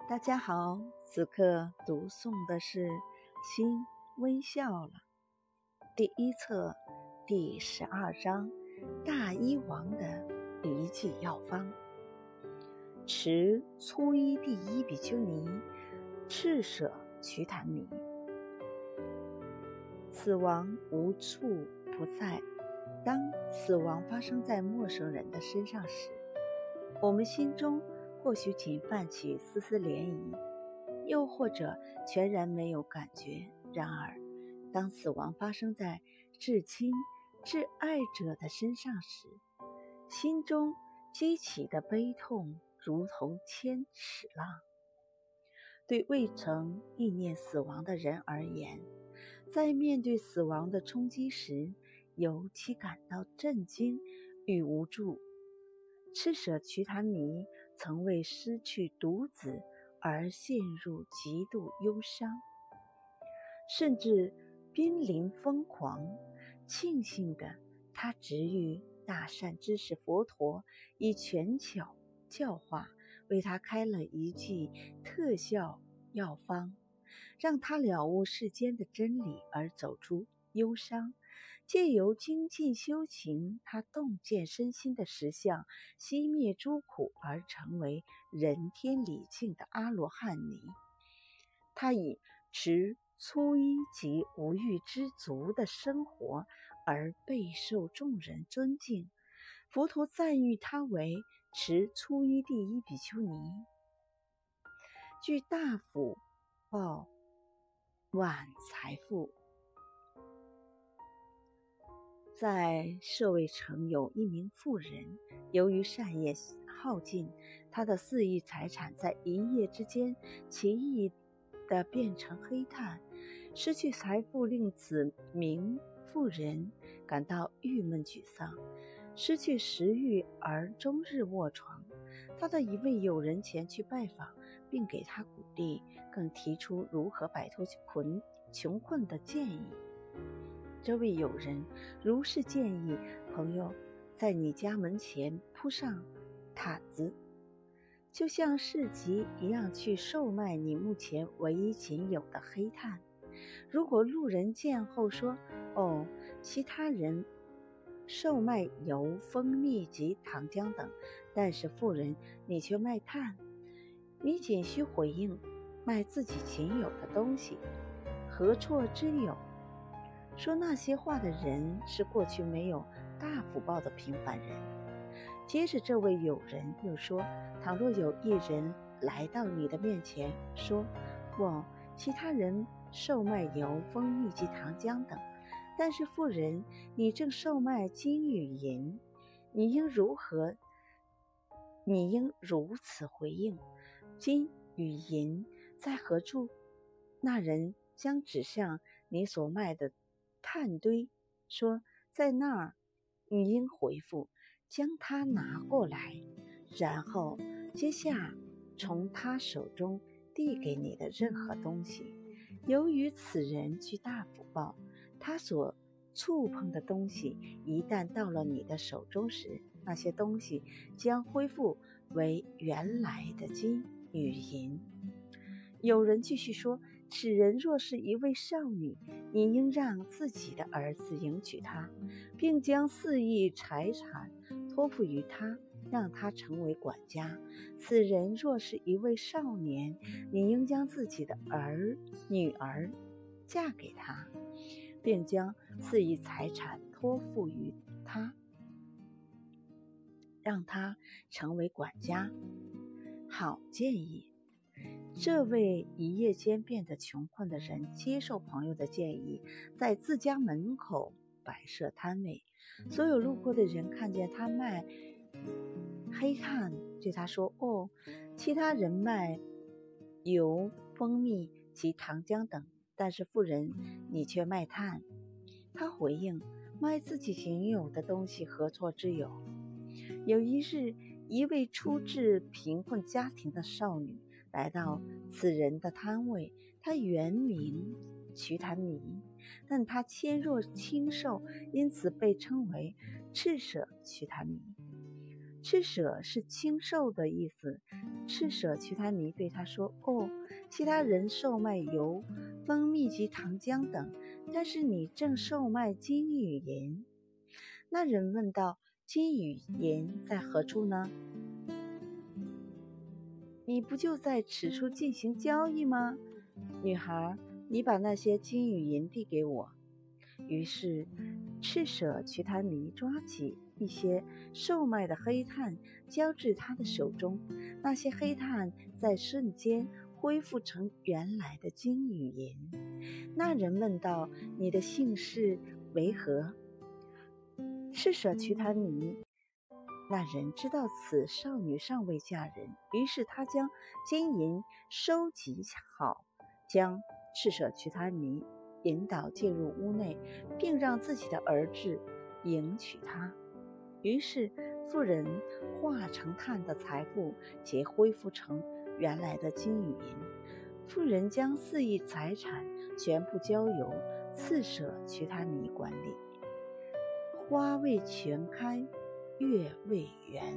大家好，此刻读诵的是《心微笑了》第一册第12章大医王的离忌药方。持粗衣第一比丘尼，赤舍瞿昙尼。死亡无处不在，当死亡发生在陌生人的身上时，我们心中或许仅泛起丝丝涟漪，又或者全然没有感觉。然而，当死亡发生在至亲至爱者的身上时，心中激起的悲痛如同千尺浪。对未曾意念死亡的人而言，在面对死亡的冲击时，尤其感到震惊与无助。赤舍瞿昙尼曾为失去独子而陷入极度忧伤，甚至濒临疯狂。庆幸的他值遇大善知识佛陀，以权巧教化为他开了一剂特效药方，让他了悟世间的真理而走出忧伤。借由精进修行，他洞见身心的实相，熄灭诸苦，而成为人天理境的阿罗汉尼。他以持粗衣及无欲知足的生活而备受众人尊敬。佛陀赞誉他为持粗衣第一比丘尼，具大福报晚财富。在舍卫城有一名妇人，由于善业耗尽，她的4亿财产在一夜之间奇异地变成黑炭。失去财富令此名妇人感到郁闷沮丧，失去食欲而终日卧床。她的一位友人前去拜访，并给她鼓励，更提出如何摆脱穷困的建议。这位友人如是建议：朋友，在你家门前铺上毯子，就像市集一样，去售卖你目前唯一仅有的黑炭。如果路人见后说：哦，其他人售卖油、蜂蜜及糖浆等，但是妇人你却卖炭，你仅需回应：卖自己仅有的东西，何错之有？说那些话的人是过去没有大福报的平凡人。接着这位友人又说：倘若有一人来到你的面前说：我其他人售卖油、蜂蜜及糖浆等，但是妇人你正售卖金与银，你应如此回应：金与银在何处？那人将指向你所卖的炭堆，说：在那儿。你应回复：将它拿过来，然后接下从他手中递给你的任何东西。由于此人具大福报，他所触碰的东西一旦到了你的手中时，那些东西将恢复为原来的金与银。有人继续说：此人若是一位少女，你应让自己的儿子迎娶她，并将4亿财产托付于他，让他成为管家。此人若是一位少年，你应将自己的女儿嫁给他，并将4亿财产托付于他，让他成为管家。好建议。这位一夜间变得穷困的人接受朋友的建议，在自家门口摆设摊位。所有路过的人看见他卖黑炭，对他说：哦，其他人卖油、蜂蜜及糖浆等，但是妇人你却卖炭。他回应：卖自己仅有的东西，何错之有？有一日，一位出自贫困家庭的少女来到此人的摊位，她原名瞿昙尼，但她纤弱清瘦，因此被称为赤舍瞿昙尼。 赤舍是清瘦的意思。赤舍瞿昙尼对他说：哦，其他人售卖油、蜂蜜及糖浆等，但是你正售卖金与银。那人问道：金与银在何处呢？你不就在此处进行交易吗？女孩，你把那些金与银递给我。于是赤舍瞿昙尼抓起一些售卖的黑炭，交至他的手中，那些黑炭在瞬间恢复成原来的金与银。那人问道：你的姓氏为何？赤舍瞿昙尼。那人知道此少女尚未嫁人，于是他将金银收集好，将赤舍瞿昙尼引导进入屋内，并让自己的儿子迎娶她。于是妇人化成炭的财富皆恢复成原来的金与银。妇人将4亿财产全部交由赤舍瞿昙尼管理。花未全开，月未圆。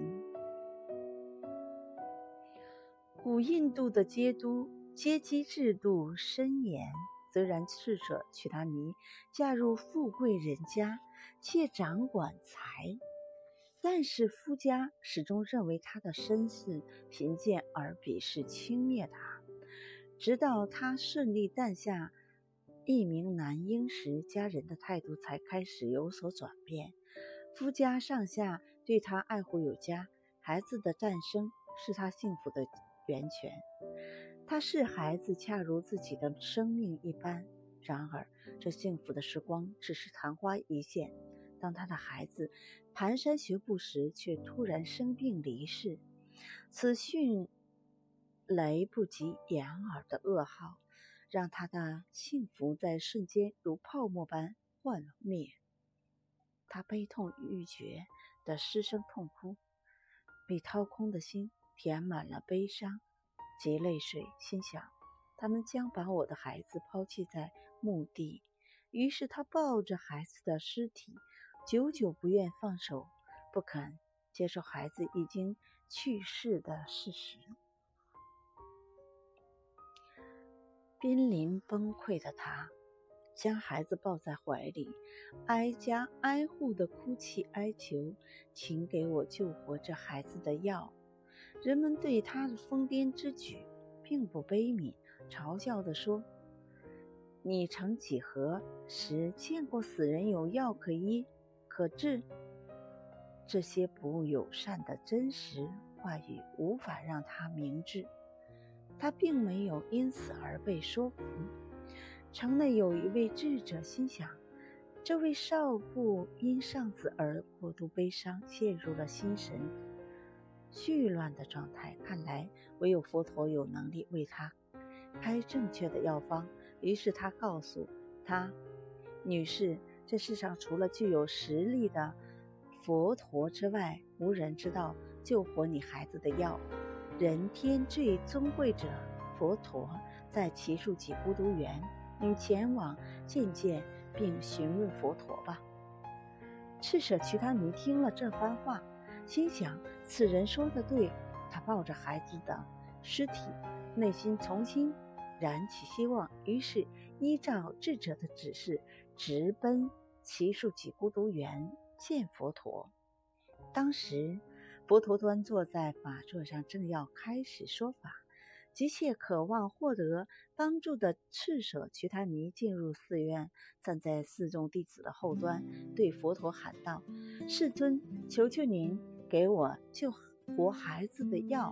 古印度的阶级制度森严，虽然赤舍瞿昙尼嫁入富贵人家，且掌管财，但是夫家始终认为她的身世贫贱而鄙视轻蔑她。直到她顺利诞下一名男婴时，家人的态度才开始有所转变。夫家上下对她爱护有加，孩子的诞生是她幸福的源泉。她视孩子恰如自己的生命一般。然而这幸福的时光只是昙花一现，当她的孩子蹒跚学步时，却突然生病离世。此迅雷不及掩耳的噩耗，让她的幸福在瞬间如泡沫般幻灭。她悲痛欲绝地失声痛哭，被掏空的心填满了悲伤及泪水，心想他们将把我的孩子抛弃在墓地。于是她抱着孩子的尸体，久久不愿放手，不肯接受孩子已经去世的事实。濒临崩溃的她将孩子抱在怀里，挨家挨户地哭泣哀求，请给我救活这孩子的药。人们对他的疯癫之举并不悲悯，嘲笑地说：你曾几何时见过死人有药可医可治？这些不友善的真实话语无法让他明智，他并没有因此而被说服。城内有一位智者心想，这位少妇因丧子而过度悲伤，陷入了心神絮乱的状态，看来唯有佛陀有能力为他开正确的药方。于是他告诉他：女士，这世上除了具有实力的佛陀之外，无人知道救活你孩子的药。人天最尊贵者佛陀在祇树给孤独园，你前往见见并询问佛陀吧。赤舍瞿昙尼听了这番话，心想此人说得对。他抱着孩子的尸体，内心重新燃起希望，于是依照智者的指示，直奔祇树给孤独园见佛陀。当时佛陀端坐在法座上，正要开始说法。急切渴望获得帮助的赤舍瞿昙尼进入寺院，站在寺众弟子的后端，对佛陀喊道：世尊，求求您给我救活孩子的药。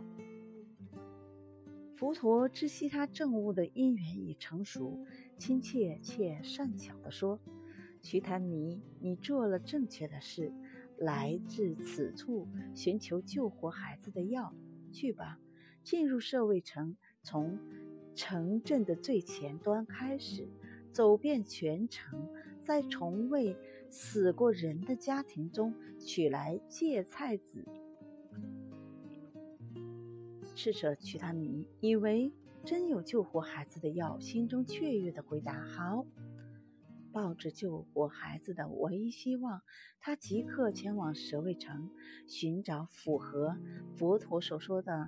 佛陀知悉他证悟的因缘已成熟，亲切且善巧地说：瞿昙尼，你做了正确的事，来至此处寻求救活孩子的药，去吧，进入舍卫城，从城镇的最前端开始，走遍全城，在从未死过人的家庭中取来芥菜籽。赤舍瞿昙尼以为真有救活孩子的药，心中雀跃地回答：好。 抱着救活孩子的唯一希望，他即刻前往舍卫城寻找符合佛陀所说的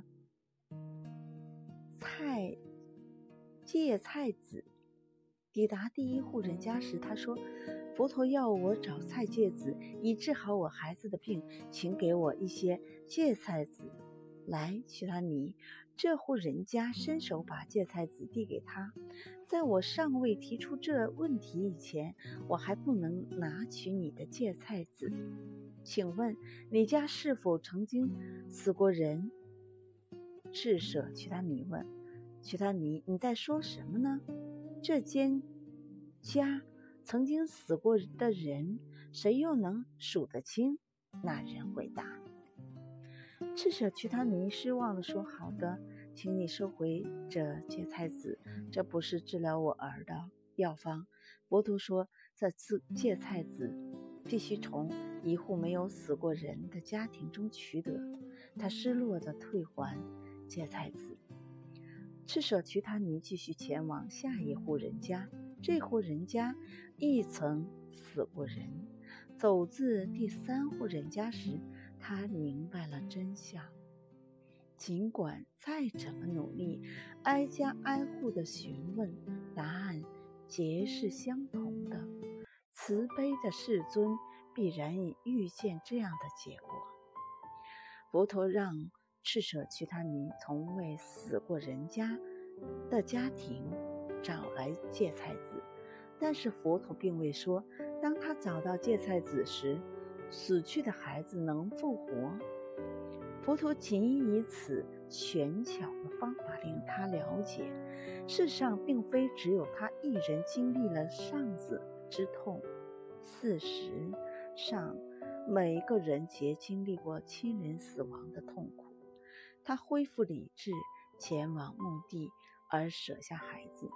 芥菜籽。抵达第一户人家时，他说：佛陀要我找菜芥子，以治好我孩子的病，请给我一些芥菜籽。来，瞿昙尼，这户人家伸手把芥菜籽递给他。在我尚未提出这问题以前，我还不能拿取你的芥菜籽。请问你家是否曾经死过人？智舍瞿昙尼问。瞿昙尼，你在说什么呢？这间家曾经死过的人，谁又能数得清？那人回答。智舍瞿昙尼失望地说：好的，请你收回这芥菜籽，这不是治疗我儿的药方。佛陀说，这芥菜籽必须从一户没有死过人的家庭中取得。他失落地退还芥菜籽。智舍瞿昙尼继续前往下一户人家，这户人家亦曾死过人。走至第三户人家时，他明白了真相。尽管再怎么努力，挨家挨户的询问，答案皆是相同的。慈悲的世尊必然已预见这样的结果。佛陀让智舍瞿昙尼从未死过人家的家庭找来芥菜籽，但是佛陀并未说，当他找到芥菜籽时，死去的孩子能复活。佛陀仅以此权巧的方法令他了解，世上并非只有他一人经历了丧子之痛。事实上，每个人皆经历过亲人死亡的痛苦。他恢复理智，前往墓地，而舍下孩子，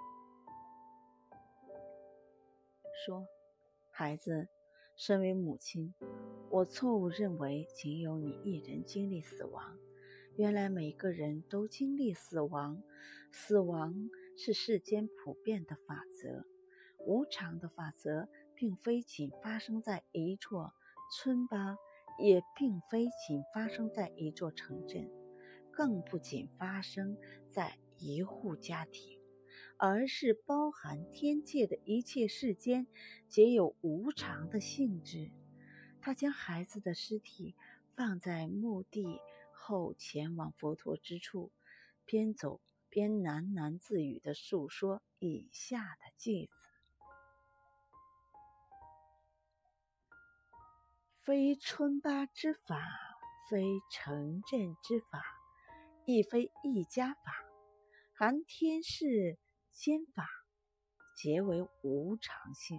说：孩子，身为母亲，我错误认为仅有你一人经历死亡。原来每个人都经历死亡，死亡是世间普遍的法则。无常的法则并非仅发生在一座村巴，也并非仅发生在一座城镇，更不仅发生在一户家庭，而是包含天界的一切世间皆有无常的性质。他将孩子的尸体放在墓地后，前往佛陀之处，边走边喃喃自语地述说以下的句子：非村巴之法，非城镇之法，亦非一家法，含天世间法，皆为无常性。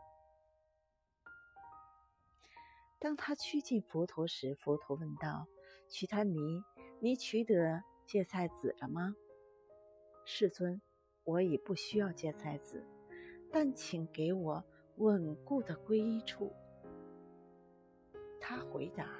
当他趋近佛陀时，佛陀问道：瞿昙尼，你取得芥菜籽了吗？世尊，我已不需要芥菜籽，但请给我稳固的皈依处。他回答。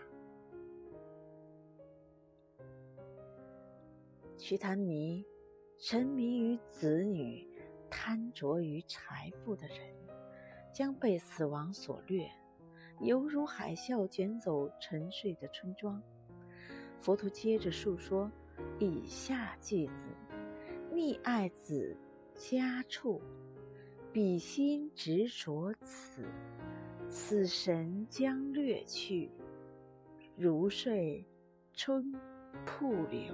瞿昙尼，沉迷于子女、贪着于财富的人，将被死亡所掠，犹如海啸卷走沉睡的村庄。佛陀接着述说以下句子：溺爱子家畜，彼心执着此，此神将掠去，如睡春瀑流。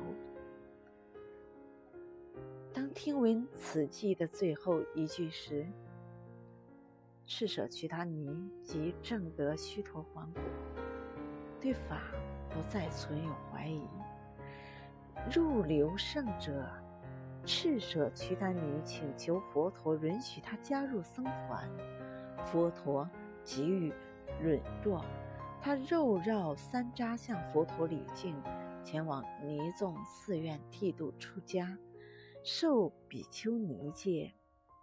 当听闻此句的最后一句时，智舍瞿昙尼即证得须陀洹果，对法不再存有怀疑。入流圣者智舍瞿昙尼请求佛陀允许他加入僧团，佛陀给予允诺。他肉绕三匝向佛陀礼敬，前往尼众寺院剃度出家，受比丘尼戒。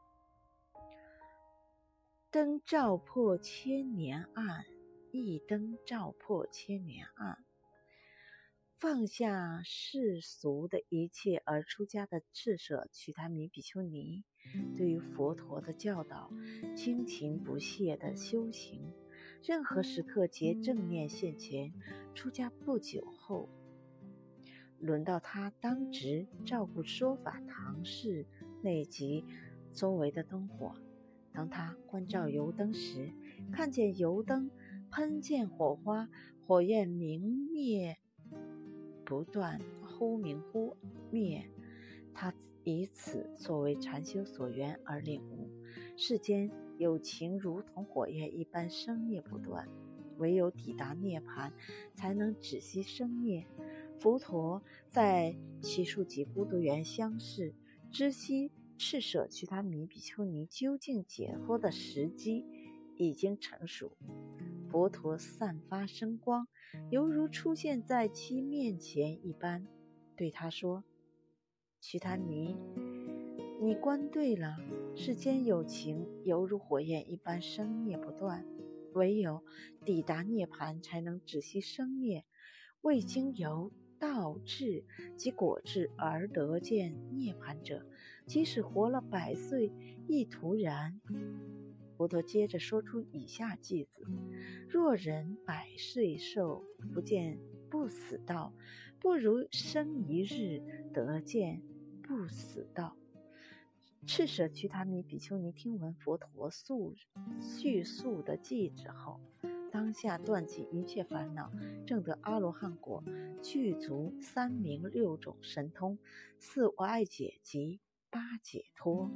灯照破千年暗，一灯照破千年暗。 放下世俗的一切而出家的智舍瞿昙弥比丘尼，对于佛陀的教导精勤不懈的修行，任何时刻皆正念现前。出家不久后，轮到他当值照顾说法堂室内及周围的灯火。当他关照油灯时，看见油灯喷溅火花，火焰明灭不断，忽明忽灭。他以此作为禅修所缘而领悟，世间有情如同火焰一般生灭不断，唯有抵达涅槃，才能止息生灭。佛陀在祇树给孤独园相视，知悉赤舍瞿昙弥比丘尼究竟解脱的时机已经成熟。佛陀散发生光，犹如出现在其面前一般，对他说：瞿昙弥，你观对了，世间有情犹如火焰一般生灭不断，唯有抵达涅槃才能止息生灭。未经由道智及果智而得见涅槃者，即使活了100岁亦徒然。佛陀接着说出以下句子：若人100岁寿，不见不死道，不如生一日得见不死道。赤舍瞿昙弥比丘尼听闻佛陀叙述的偈子后，当下断尽一切烦恼，证得阿罗汉果，具足3明6种神通，4无碍解及8解脱。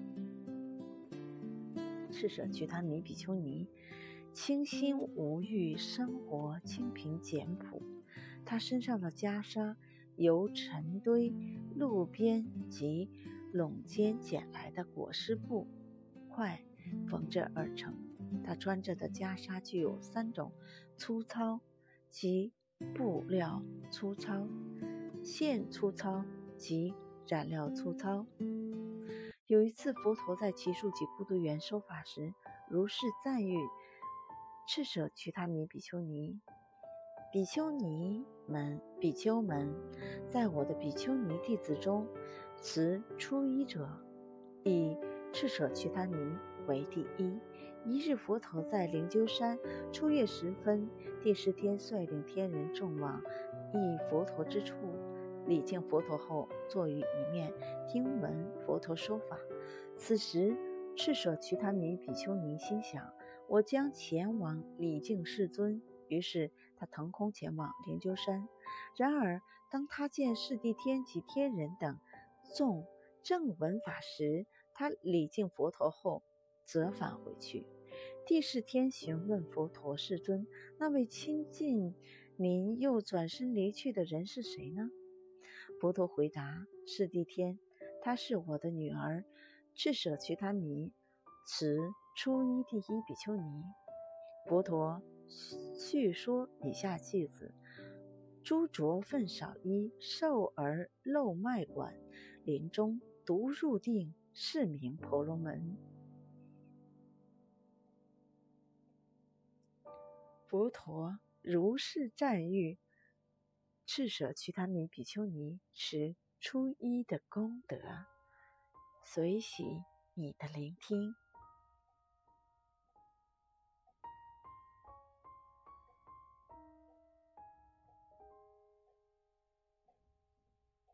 赤舍瞿昙弥比丘尼清心无欲，生活清贫简朴。他身上的袈裟由尘堆、路边及垄间捡来的裹尸布块缝制而成。他穿着的袈裟具有3种粗糙，即布料粗糙、线粗糙及染料粗糙。有一次，佛陀在祇树给孤独园说法时，如是赞誉赤舍瞿昙弥比丘尼：比丘们，在我的比丘尼弟子中，此初一者，以赤舍瞿昙弥为第一。一日，佛陀在灵鹫山初月时分，第10天率领天人众往诣佛陀之处，礼敬佛陀后，坐于一面，听闻佛陀说法。此时，赤舍瞿昙弥比丘尼心想：我将前往礼敬世尊。于是他腾空前往灵鹫山。然而，当他见释谛天及天人等众正闻法时，他礼敬佛陀后折返回去。第10天询问佛陀：世尊，那位亲近您又转身离去的人是谁呢？佛陀回答：释谛天，她是我的女儿赤舍瞿昙弥，此初一第一比丘尼。佛陀叙说以下句子：诸着粪少衣，瘦而露脉管，临终独入定，是名婆罗门。佛陀如是赞誉赤舍瞿昙弥比丘尼持初一的功德。随喜你的聆听。